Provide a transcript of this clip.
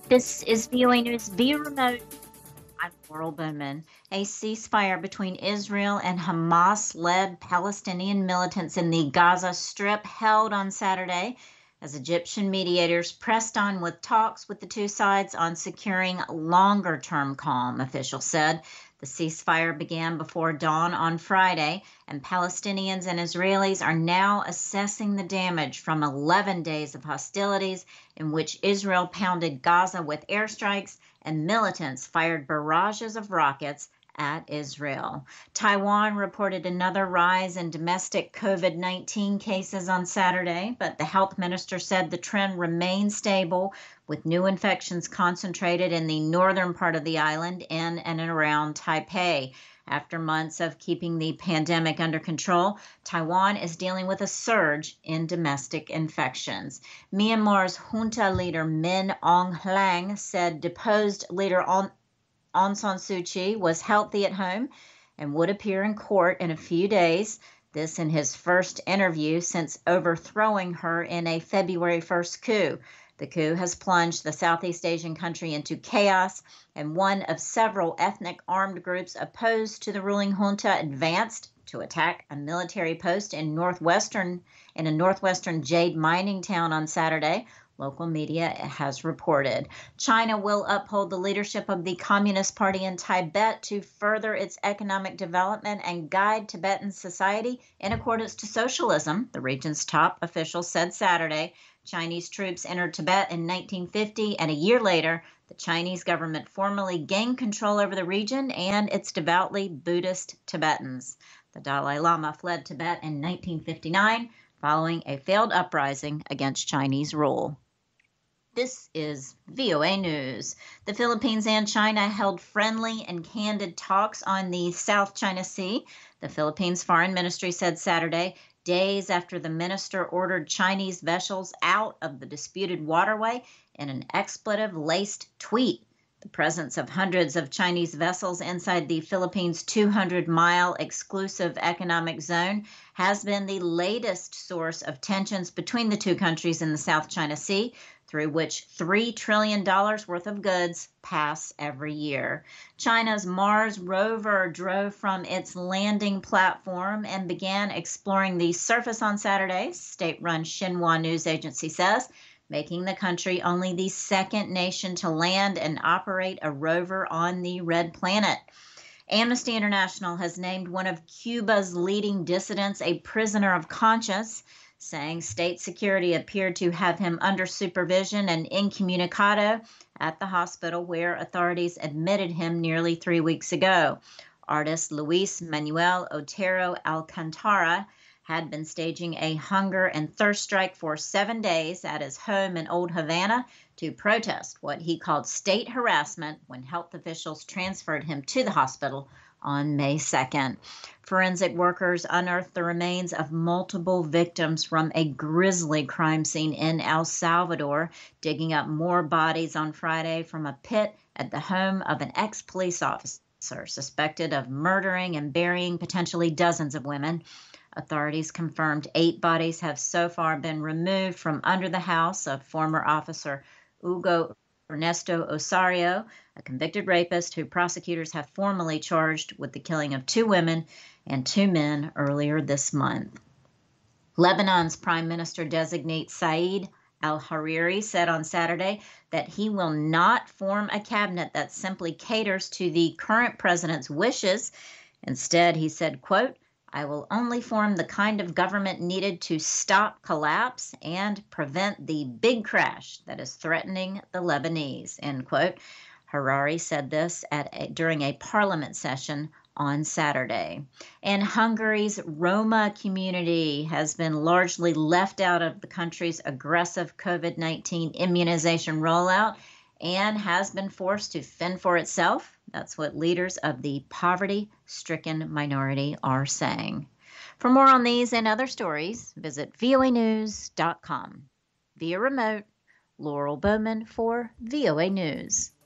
This is VOA News via remote. I'm Laurel Bowman. A ceasefire between Israel and Hamas-led Palestinian militants in the Gaza Strip held on Saturday as Egyptian mediators pressed on with talks with the two sides on securing longer-term calm, officials said. The ceasefire began before dawn on Friday, and Palestinians and Israelis are now assessing the damage from 11 days of hostilities in which Israel pounded Gaza with airstrikes and militants fired barrages of rockets at Israel. Taiwan reported another rise in domestic COVID-19 cases on Saturday, but the health minister said the trend remains stable, with new infections concentrated in the northern part of the island in and around Taipei. After months of keeping the pandemic under control, Taiwan is dealing with a surge in domestic infections. Myanmar's junta leader Min Aung Hlaing said deposed leader Aung San Suu Kyi was healthy at home and would appear in court in a few days. This in his first interview since overthrowing her in a February 1st coup. The coup has plunged the Southeast Asian country into chaos, and one of several ethnic armed groups opposed to the ruling junta advanced to attack a military post in a northwestern jade mining town on Saturday. Local media has reported. China will uphold the leadership of the Communist Party in Tibet to further its economic development and guide Tibetan society in accordance to socialism, the region's top official said Saturday. Chinese troops entered Tibet in 1950, and a year later, the Chinese government formally gained control over the region and its devoutly Buddhist Tibetans. The Dalai Lama fled Tibet in 1959 following a failed uprising against Chinese rule. This is VOA News. The Philippines and China held friendly and candid talks on the South China Sea, the Philippines Foreign Ministry said Saturday, days after the minister ordered Chinese vessels out of the disputed waterway in an expletive-laced tweet. The presence of hundreds of Chinese vessels inside the Philippines' 200-mile exclusive economic zone has been the latest source of tensions between the two countries in the South China Sea, through which $3 trillion worth of goods pass every year. China's Mars rover drove from its landing platform and began exploring the surface on Saturday, state-run Xinhua news agency says, making the country only the second nation to land and operate a rover on the red planet. Amnesty International has named one of Cuba's leading dissidents a prisoner of conscience, saying state security appeared to have him under supervision and incommunicado at the hospital where authorities admitted him nearly 3 weeks ago. Artist Luis Manuel Otero Alcantara had been staging a hunger and thirst strike for 7 days at his home in Old Havana to protest what he called state harassment when health officials transferred him to the hospital on May 2nd. Forensic workers unearthed the remains of multiple victims from a grisly crime scene in El Salvador, digging up more bodies on Friday from a pit at the home of an ex-police officer suspected of murdering and burying potentially dozens of women. Authorities confirmed 8 bodies have so far been removed from under the house of former officer Hugo Ernesto Osario, a convicted rapist who prosecutors have formally charged with the killing of 2 women and 2 men earlier this month. Lebanon's Prime Minister-designate Said al-Hariri said on Saturday that he will not form a cabinet that simply caters to the current president's wishes. Instead, he said, quote, I will only form the kind of government needed to stop collapse and prevent the big crash that is threatening the Lebanese, end quote. Hariri said this during a parliament session on Saturday. And Hungary's Roma community has been largely left out of the country's aggressive COVID-19 immunization rollout and has been forced to fend for itself. That's what leaders of the poverty-stricken minority are saying. For more on these and other stories, visit voanews.com. Via remote, Laurel Bowman for VOA News.